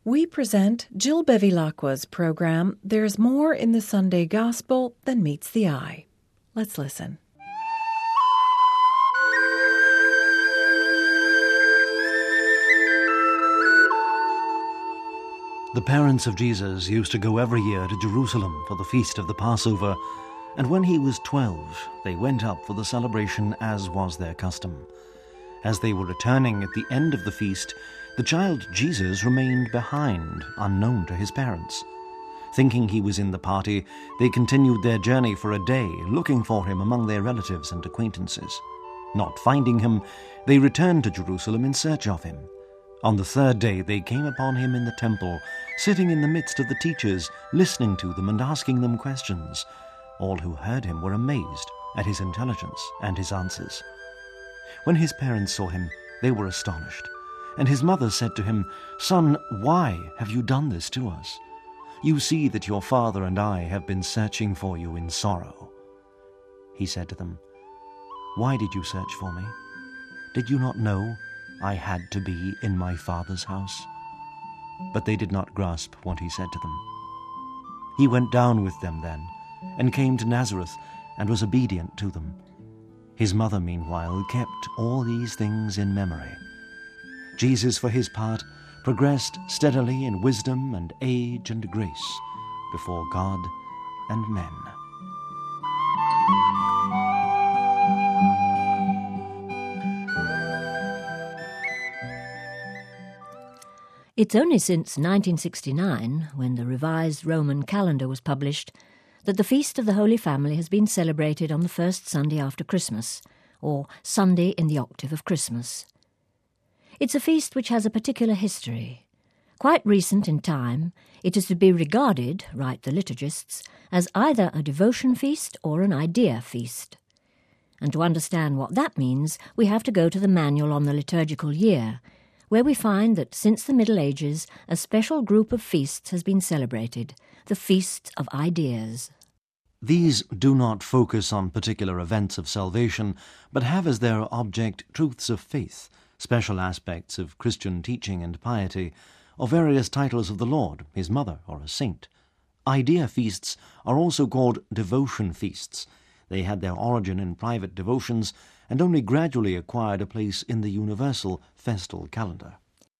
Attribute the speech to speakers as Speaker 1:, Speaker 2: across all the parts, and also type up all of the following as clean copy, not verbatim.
Speaker 1: We present Jill Bevilacqua's program, There's More in the Sunday Gospel Than Meets the Eye. Let's listen.
Speaker 2: The parents of Jesus used to go every year to Jerusalem for the feast of the Passover, and when he was 12, they went up for the celebration as was their custom. As they were returning at the end of the feast, the child Jesus remained behind, unknown to his parents. Thinking he was in the party, they continued their journey for a day, looking for him among their relatives and acquaintances. Not finding him, they returned to Jerusalem in search of him. On the third day they came upon him in the temple, sitting in the midst of the teachers, listening to them and asking them questions. All who heard him were amazed at his intelligence and his answers. When his parents saw him, they were astonished. And his mother said to him, "Son, why have you done this to us? You see that your father and I have been searching for you in sorrow." He said to them, "Why did you search for me? Did you not know I had to be in my Father's house?" But they did not grasp what he said to them. He went down with them then, and came to Nazareth, and was obedient to them. His mother, meanwhile, kept all these things in memory. Jesus, for his part, progressed steadily in wisdom and age and grace before God and men.
Speaker 3: It's only since 1969, when the revised Roman calendar was published, that the Feast of the Holy Family has been celebrated on the first Sunday after Christmas, or Sunday in the octave of Christmas. It's a feast which has a particular history. Quite recent in time, it is to be regarded, write the liturgists, as either a devotion feast or an idea feast. And to understand what that means, we have to go to the Manual on the Liturgical Year, where we find that since the Middle Ages, a special group of feasts has been celebrated, the Feasts of Ideas.
Speaker 2: These do not focus on particular events of salvation, but have as their object truths of faith, special aspects of Christian teaching and piety, or various titles of the Lord, his mother, or a saint. Idea feasts are also called devotion feasts. They had their origin in private devotions and only gradually acquired a place in the universal festal calendar.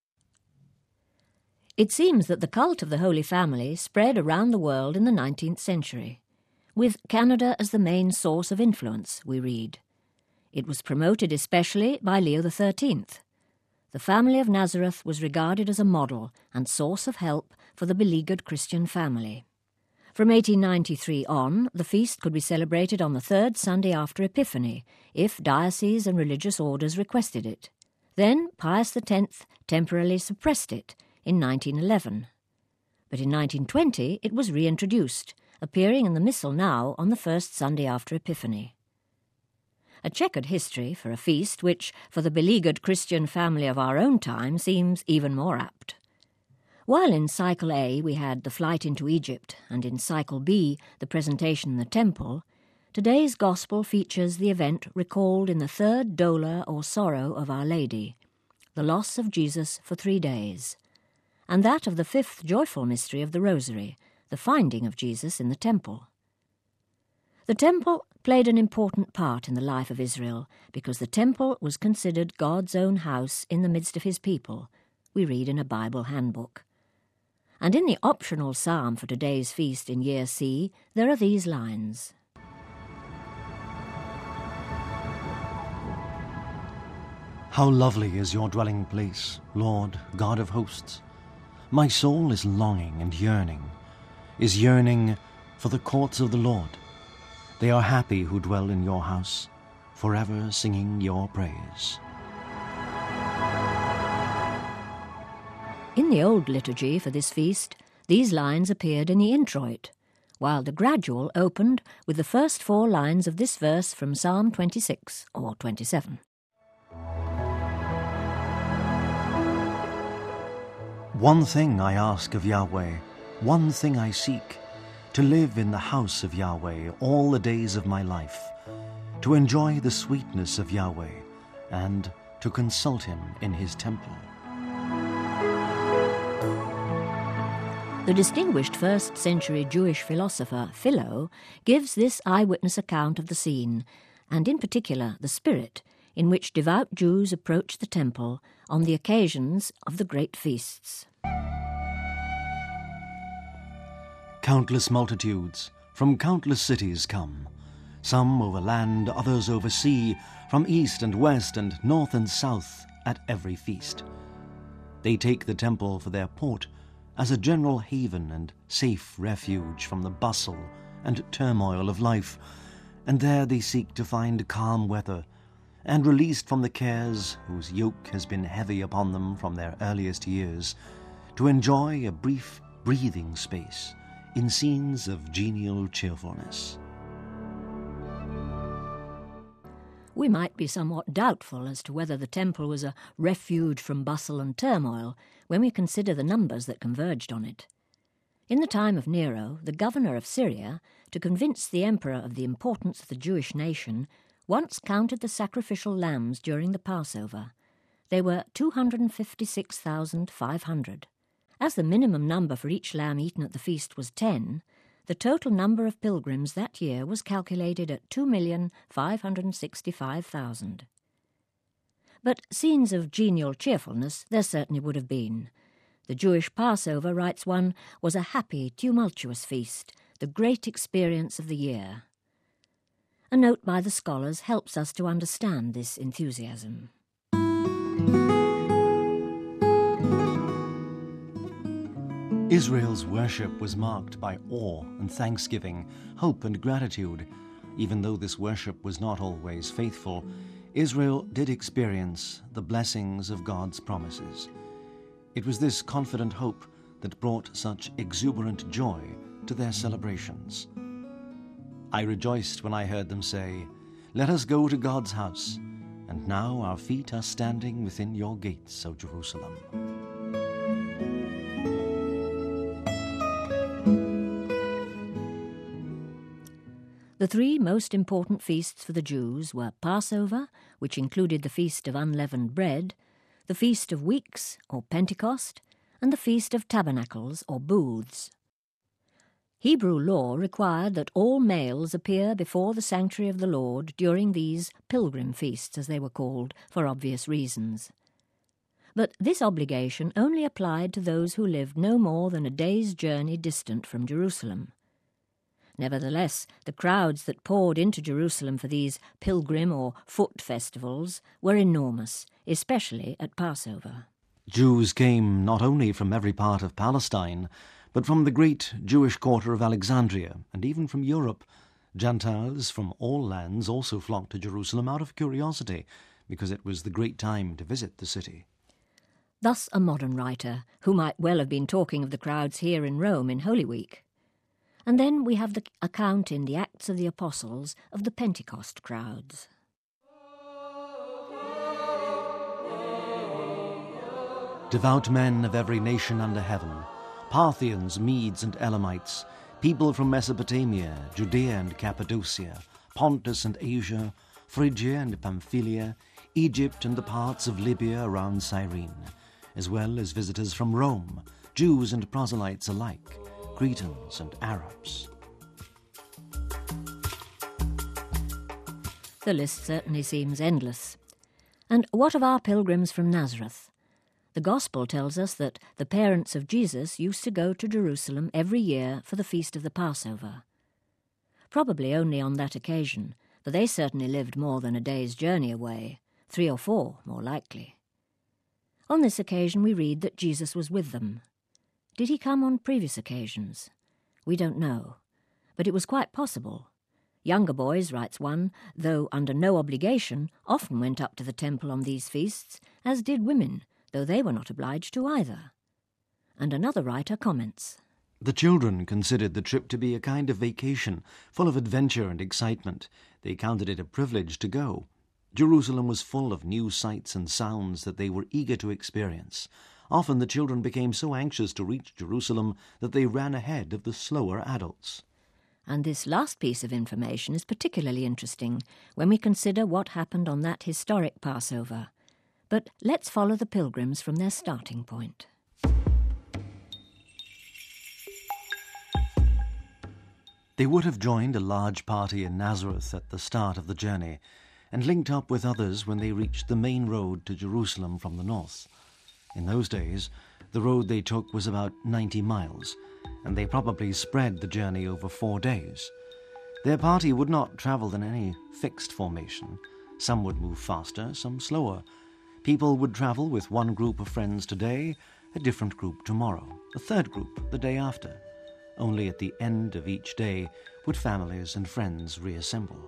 Speaker 3: It seems that the cult of the Holy Family spread around the world in the 19th century, with Canada as the main source of influence, we read. It was promoted especially by Leo XIII. The family of Nazareth was regarded as a model and source of help for the beleaguered Christian family. From 1893 on, the feast could be celebrated on the third Sunday after Epiphany, if dioceses and religious orders requested it. Then Pius X temporarily suppressed it in 1911. But in 1920 it was reintroduced, appearing in the Missal now on the first Sunday after Epiphany. A checkered history for a feast which, for the beleaguered Christian family of our own time, seems even more apt. While in Cycle A we had the flight into Egypt, and in Cycle B the presentation in the temple, today's Gospel features the event recalled in the third Dolor or Sorrow of Our Lady, the loss of Jesus for 3 days, and that of the fifth joyful mystery of the Rosary, the finding of Jesus in the temple. The temple played an important part in the life of Israel because the temple was considered God's own house in the midst of his people, we read in a Bible handbook. And in the optional psalm for today's feast in Year C, there are these lines.
Speaker 2: How lovely is your dwelling place, Lord, God of hosts. My soul is longing and is yearning for the courts of the Lord. They are happy who dwell in your house, forever singing your praise.
Speaker 3: In the old liturgy for this feast, these lines appeared in the introit, while the gradual opened with the first 4 lines of this verse from Psalm 26 or 27.
Speaker 2: One thing I ask of Yahweh, one thing I seek, to live in the house of Yahweh all the days of my life, to enjoy the sweetness of Yahweh, and to consult him in his temple.
Speaker 3: The distinguished first-century Jewish philosopher Philo gives this eyewitness account of the scene, and in particular the spirit in which devout Jews approach the temple on the occasions of the great feasts.
Speaker 2: Countless multitudes from countless cities come, some over land, others over sea, from east and west and north and south at every feast. They take the temple for their port as a general haven and safe refuge from the bustle and turmoil of life, and there they seek to find calm weather, and released from the cares whose yoke has been heavy upon them from their earliest years, to enjoy a brief breathing space in scenes of genial cheerfulness.
Speaker 3: We might be somewhat doubtful as to whether the temple was a refuge from bustle and turmoil when we consider the numbers that converged on it. In the time of Nero, the governor of Syria, to convince the emperor of the importance of the Jewish nation, once counted the sacrificial lambs during the Passover. They were 256,500. As the minimum number for each lamb eaten at the feast was 10, the total number of pilgrims that year was calculated at 2,565,000. But scenes of genial cheerfulness there certainly would have been. The Jewish Passover, writes one, was a happy, tumultuous feast, the great experience of the year. A note by the scholars helps us to understand this enthusiasm.
Speaker 2: Israel's worship was marked by awe and thanksgiving, hope and gratitude. Even though this worship was not always faithful, Israel did experience the blessings of God's promises. It was this confident hope that brought such exuberant joy to their celebrations. I rejoiced when I heard them say, "Let us go to God's house, and now our feet are standing within your gates, O Jerusalem."
Speaker 3: The three most important feasts for the Jews were Passover, which included the Feast of Unleavened Bread, the Feast of Weeks, or Pentecost, and the Feast of Tabernacles, or Booths. Hebrew law required that all males appear before the sanctuary of the Lord during these pilgrim feasts, as they were called, for obvious reasons. But this obligation only applied to those who lived no more than a day's journey distant from Jerusalem. Nevertheless, the crowds that poured into Jerusalem for these pilgrim or foot festivals were enormous, especially at Passover.
Speaker 2: Jews came not only from every part of Palestine, but from the great Jewish quarter of Alexandria, and even from Europe. Gentiles from all lands also flocked to Jerusalem out of curiosity, because it was the great time to visit the city.
Speaker 3: Thus a modern writer, who might well have been talking of the crowds here in Rome in Holy Week. And then we have the account in the Acts of the Apostles of the Pentecost crowds.
Speaker 2: Devout men of every nation under heaven, Parthians, Medes and Elamites, people from Mesopotamia, Judea and Cappadocia, Pontus and Asia, Phrygia and Pamphylia, Egypt and the parts of Libya around Cyrene, as well as visitors from Rome, Jews and proselytes alike, Cretans and Arabs.
Speaker 3: The list certainly seems endless. And what of our pilgrims from Nazareth? The Gospel tells us that the parents of Jesus used to go to Jerusalem every year for the feast of the Passover. Probably only on that occasion, for they certainly lived more than a day's journey away, 3 or 4 more likely. On this occasion we read that Jesus was with them. Did he come on previous occasions? We don't know, but it was quite possible. Younger boys, writes one, though under no obligation, often went up to the temple on these feasts, as did women, though they were not obliged to either. And another writer comments,
Speaker 2: The children considered the trip to be a kind of vacation, full of adventure and excitement. They counted it a privilege to go. Jerusalem was full of new sights and sounds that they were eager to experience. Often the children became so anxious to reach Jerusalem that they ran ahead of the slower adults.
Speaker 3: And this last piece of information is particularly interesting when we consider what happened on that historic Passover. But let's follow the pilgrims from their starting point.
Speaker 2: They would have joined a large party in Nazareth at the start of the journey and linked up with others when they reached the main road to Jerusalem from the north. In those days, the road they took was about 90 miles, and they probably spread the journey over 4 days. Their party would not travel in any fixed formation. Some would move faster, some slower. People would travel with one group of friends today, a different group tomorrow, a third group the day after. Only at the end of each day would families and friends reassemble.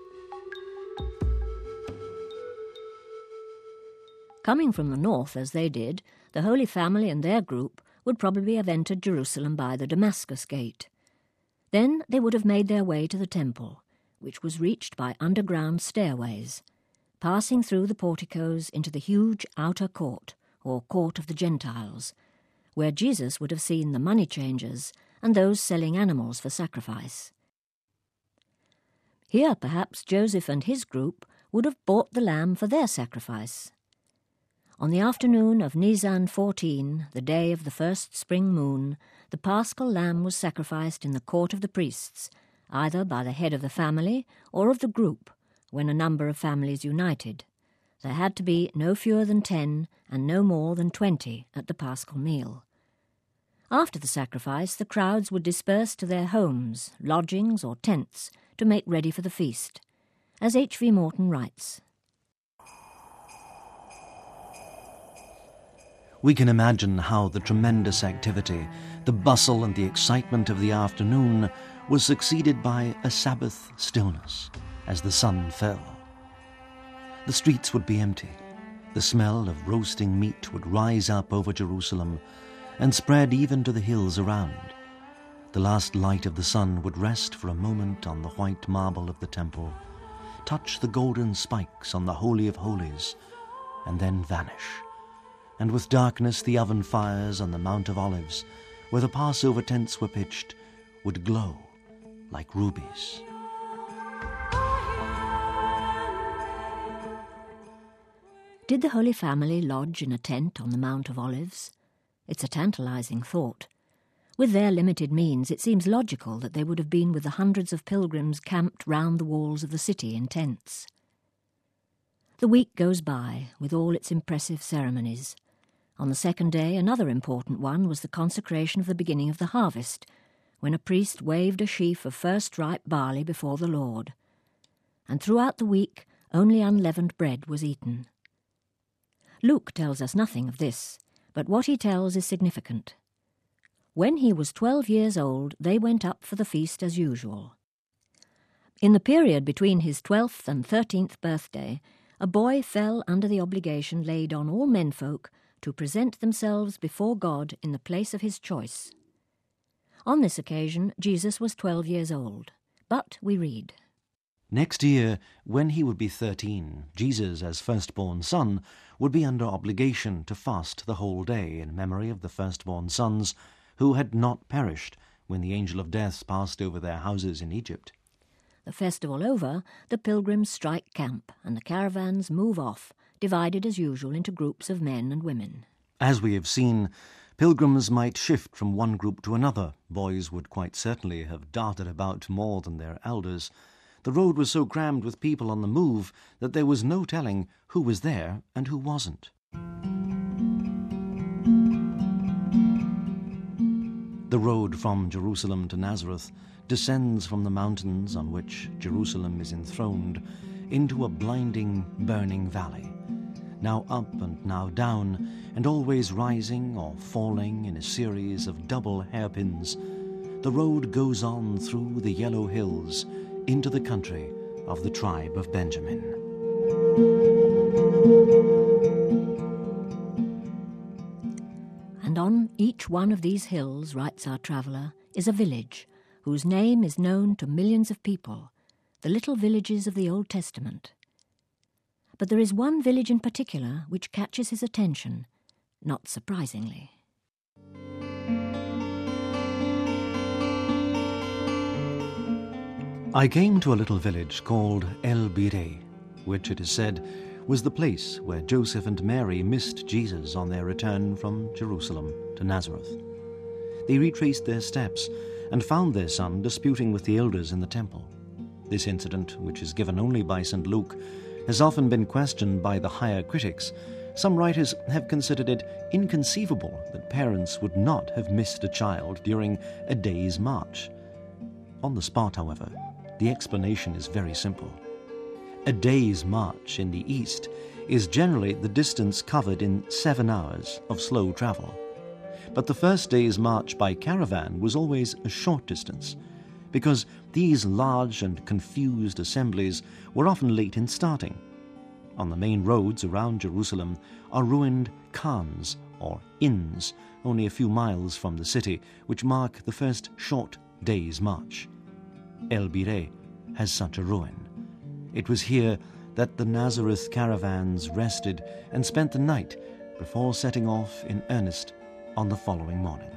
Speaker 3: Coming from the north as they did, the Holy Family and their group would probably have entered Jerusalem by the Damascus Gate. Then they would have made their way to the temple, which was reached by underground stairways, passing through the porticos into the huge outer court, or court of the Gentiles, where Jesus would have seen the money changers and those selling animals for sacrifice. Here, perhaps, Joseph and his group would have bought the lamb for their sacrifice. On the afternoon of Nisan 14, the day of the first spring moon, the paschal lamb was sacrificed in the court of the priests, either by the head of the family or of the group, when a number of families united. There had to be no fewer than 10 and no more than 20 at the paschal meal. After the sacrifice, the crowds would disperse to their homes, lodgings or tents to make ready for the feast. As H.V. Morton writes,
Speaker 2: We can imagine how the tremendous activity, the bustle and the excitement of the afternoon was succeeded by a Sabbath stillness as the sun fell. The streets would be empty. The smell of roasting meat would rise up over Jerusalem and spread even to the hills around. The last light of the sun would rest for a moment on the white marble of the temple, touch the golden spikes on the Holy of Holies, and then vanish. And with darkness the oven fires on the Mount of Olives, where the Passover tents were pitched, would glow like rubies.
Speaker 3: Did the Holy Family lodge in a tent on the Mount of Olives? It's a tantalizing thought. With their limited means, it seems logical that they would have been with the hundreds of pilgrims camped round the walls of the city in tents. The week goes by, with all its impressive ceremonies. On the second day, another important one was the consecration of the beginning of the harvest, when a priest waved a sheaf of first-ripe barley before the Lord. And throughout the week, only unleavened bread was eaten. Luke tells us nothing of this, but what he tells is significant. When he was 12 years old, they went up for the feast as usual. In the period between his 12th and 13th birthday, a boy fell under the obligation laid on all menfolk to present themselves before God in the place of his choice. On this occasion, Jesus was 12 years old, but we read,
Speaker 2: Next year, when he would be 13, Jesus, as firstborn son, would be under obligation to fast the whole day in memory of the firstborn sons who had not perished when the angel of death passed over their houses in Egypt.
Speaker 3: The festival over, the pilgrims strike camp and the caravans move off, divided as usual into groups of men and women.
Speaker 2: As we have seen, pilgrims might shift from one group to another. Boys would quite certainly have darted about more than their elders. The road was so crammed with people on the move that there was no telling who was there and who wasn't. The road from Jerusalem to Nazareth descends from the mountains on which Jerusalem is enthroned into a blinding, burning valley, now up and now down, and always rising or falling in a series of double hairpins. The road goes on through the yellow hills into the country of the tribe of Benjamin.
Speaker 3: And on each one of these hills, writes our traveller, is a village whose name is known to millions of people, the little villages of the Old Testament. But there is one village in particular which catches his attention, not surprisingly.
Speaker 2: I came to a little village called El Bireh, which it is said was the place where Joseph and Mary missed Jesus on their return from Jerusalem to Nazareth. They retraced their steps and found their son disputing with the elders in the temple. This incident, which is given only by St. Luke, has often been questioned by the higher critics. Some writers have considered it inconceivable that parents would not have missed a child during a day's march. On the spot, however, the explanation is very simple. A day's march in the East is generally the distance covered in 7 hours of slow travel. But the first day's march by caravan was always a short distance, because these large and confused assemblies were often late in starting. On the main roads around Jerusalem are ruined khans, or inns, only a few miles from the city, which mark the first short day's march. El Bireh has such a ruin. It was here that the Nazareth caravans rested and spent the night before setting off in earnest on the following morning.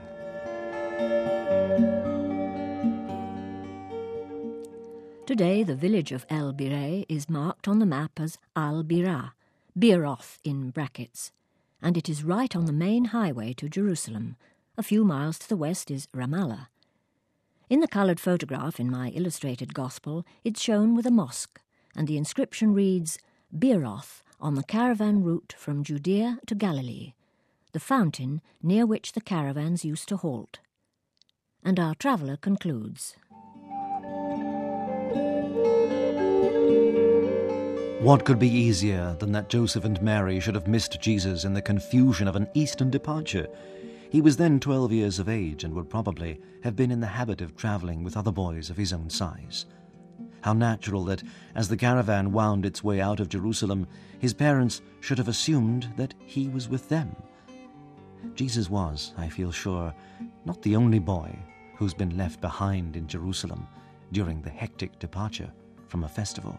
Speaker 3: Today, the village of El Bireh is marked on the map as Al-Birah, Biroth in brackets, and it is right on the main highway to Jerusalem. A few miles to the west is Ramallah. In the coloured photograph in my illustrated gospel, it's shown with a mosque, and the inscription reads, Biroth, on the caravan route from Judea to Galilee, the fountain near which the caravans used to halt. And our traveller concludes,
Speaker 2: What could be easier than that Joseph and Mary should have missed Jesus in the confusion of an eastern departure? He was then 12 years of age and would probably have been in the habit of travelling with other boys of his own size. How natural that, as the caravan wound its way out of Jerusalem, his parents should have assumed that he was with them. Jesus was, I feel sure, not the only boy who's been left behind in Jerusalem during the hectic departure from a festival.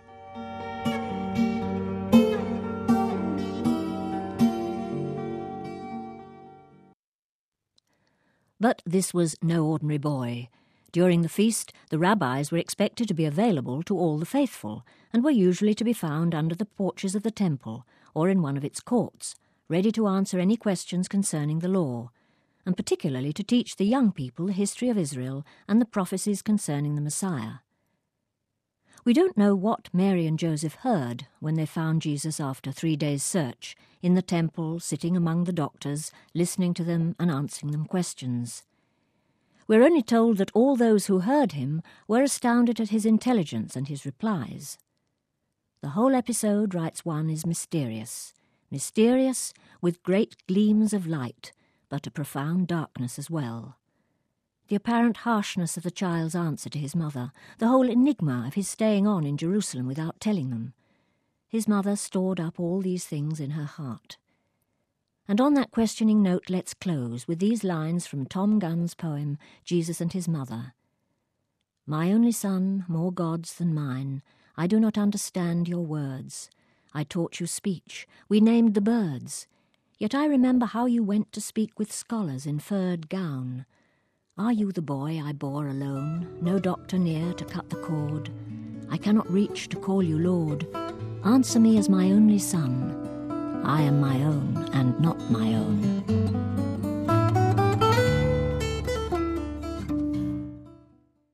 Speaker 3: But this was no ordinary boy. During the feast, the rabbis were expected to be available to all the faithful, and were usually to be found under the porches of the temple, or in one of its courts, ready to answer any questions concerning the law, and particularly to teach the young people the history of Israel and the prophecies concerning the Messiah. We don't know what Mary and Joseph heard when they found Jesus after 3 days' search, in the temple, sitting among the doctors, listening to them and answering them questions. We're only told that all those who heard him were astounded at his intelligence and his replies. The whole episode, writes one, is mysterious with great gleams of light, but a profound darkness as well. The apparent harshness of the child's answer to his mother, the whole enigma of his staying on in Jerusalem without telling them. His mother stored up all these things in her heart. And on that questioning note, let's close with these lines from Tom Gunn's poem, Jesus and His Mother. My only son, more gods than mine, I do not understand your words. I taught you speech, we named the birds. Yet I remember how you went to speak with scholars in furred gown. Are you the boy I bore alone, no doctor near to cut the cord? I cannot reach to call you Lord. Answer me as my only son. I am my own and not my own.